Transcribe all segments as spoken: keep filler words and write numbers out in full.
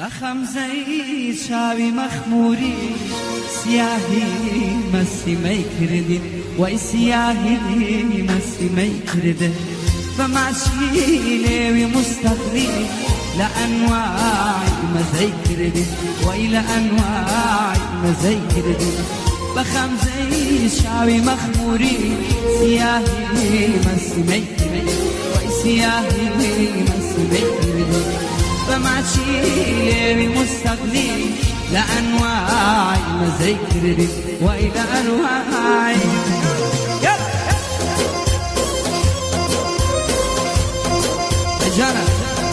بخمزەی چاوی مەخموری سیاهی مەسیمەی کردین وای سیاهی مەسیمەی کردن بەماچی لێوی مستەقلی لە ئەنواعی مەزەی کردین وای لە ئەنواعی مەزەی کردین بەخەمزەی چاوی مەخموری سیاهی مەسیمەی کردن وای سیاهی مەسیمەی کردن بەماچی لێوی مستەقلی لە ئەنواعی مەزەی کردین وای لە ئەنواعی جانا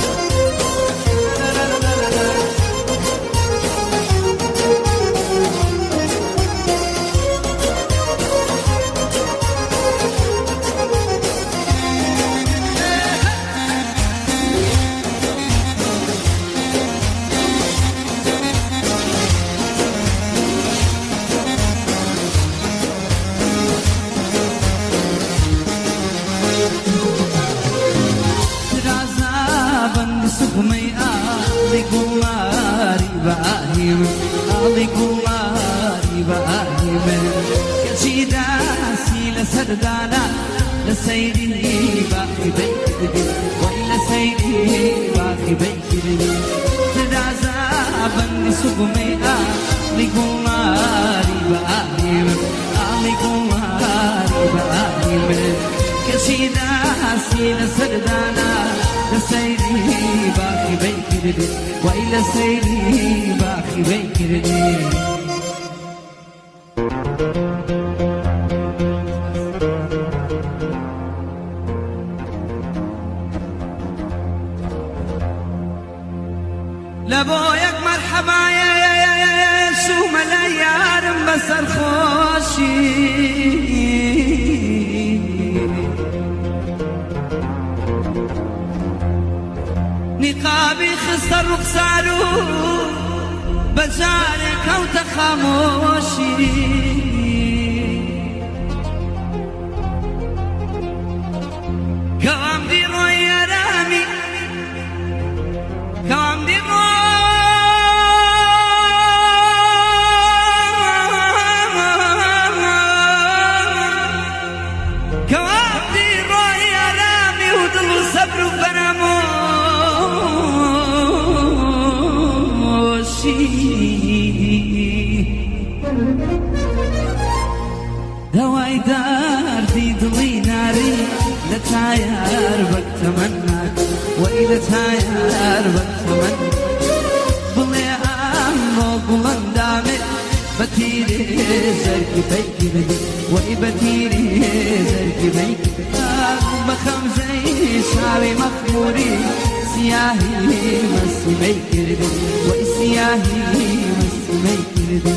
سقمي آلي قماري بآهيم آلي قماري بآهيم كشي داسي لسردانا لسيري باقي بيكردي وإلا سيري باقي بيكردي تدازا بني سقمي آلي قماري بآهيم آلي قماري بآهيم كشي داسي لسردانا لسيري باقي بيكردي وإلى سيري باقي بيكردي لبويك مرحبا يا يا يا يا شو ملا يارم بسر خوشي نقابي خسر رخسارو بجارك او تخاموشي كوام دي روي يا رامي كوام دي روي كوام دي روي يا رامي ودلو صبر وبنامو دواي دار في ضلي ناري لتاير بتمنى وإلى تاير بتمنى بلي أمو قلن دامي بتيري زرقي بيكي بدي وإي بتيري زرقي بيكي بخمزي شعري مخموري سياهي مسيمي كردي وإي سياهي مسيمي كردي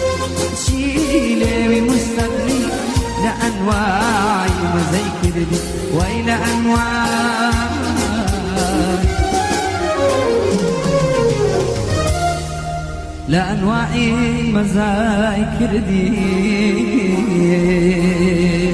شيلي مستقلي لأنواعي مزي كردي وإلى أنواع لأنواعي مزي كردي